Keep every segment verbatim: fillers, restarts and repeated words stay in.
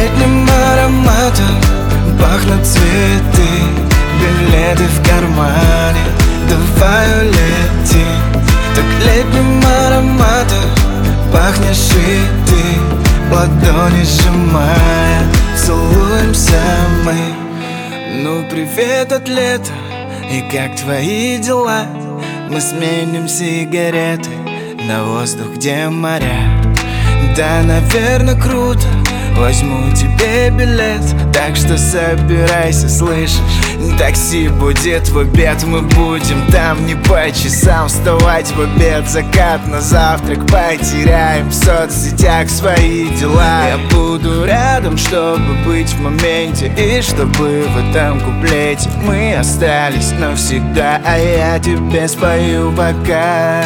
летним ароматом пахнут цветы, билеты в кармане, давай улетим. Так летним ароматом пахнешь и ты, ладони сжимая, целуемся мы. Ну привет от лета, и как твои дела? Мы сменим сигареты на воздух, где моря. Да, наверное, круто, возьму тебе билет, так что собирайся, слышишь? Такси будет в обед, мы будем там не по часам. Вставать в обед, закат на завтрак, потеряем в соцсетях свои дела. Я буду рядом, чтобы быть в моменте, и чтобы в этом куплете мы остались навсегда. А я тебе спою пока.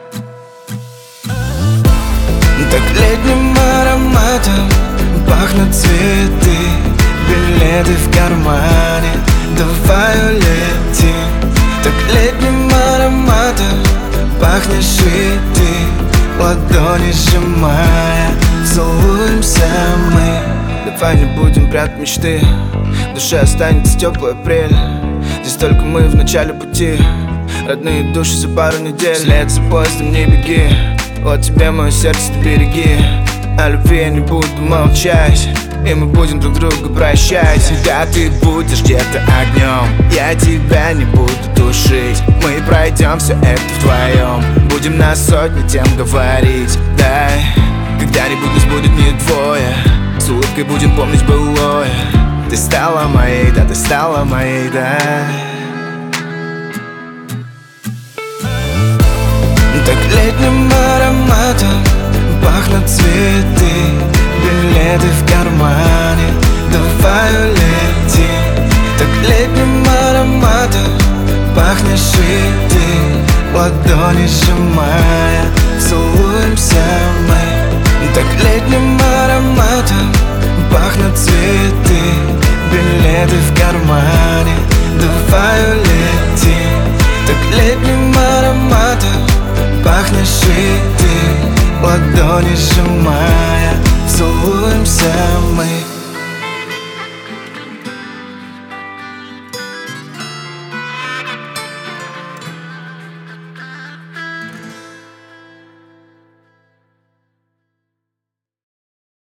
Так летним ароматом пахнут цветы, билеты в кармане, давай улетим. Так летним ароматом пахнешь и ты, ладони сжимая, целуемся мы. Давай не будем прятать мечты, в душе останется теплый апрель. Здесь только мы в начале пути, родные души за пару недель. Вслед за поездом не беги, вот тебе мое сердце, ты береги. О любви я не буду молчать, и мы будем друг друга прощать. Да, ты будешь где-то огнем, я тебя не буду тушить. Мы пройдем все это вдвоем, будем на сотни тем говорить. Да, когда-нибудь нас будет не двое, с улыбкой будем помнить былое. Ты стала моей, да, ты стала моей, да. Так летним ароматом пахнут цветы, билеты в кармане, давай улетим. Так летним ароматом пахнешь и ты, ладони сжимая, целуемся мы. Так летним ароматом пахнут цветы, билеты в кармане, давай улетим. Так летним ароматом пахнешь и ты, ладони сжимая, целуемся мы.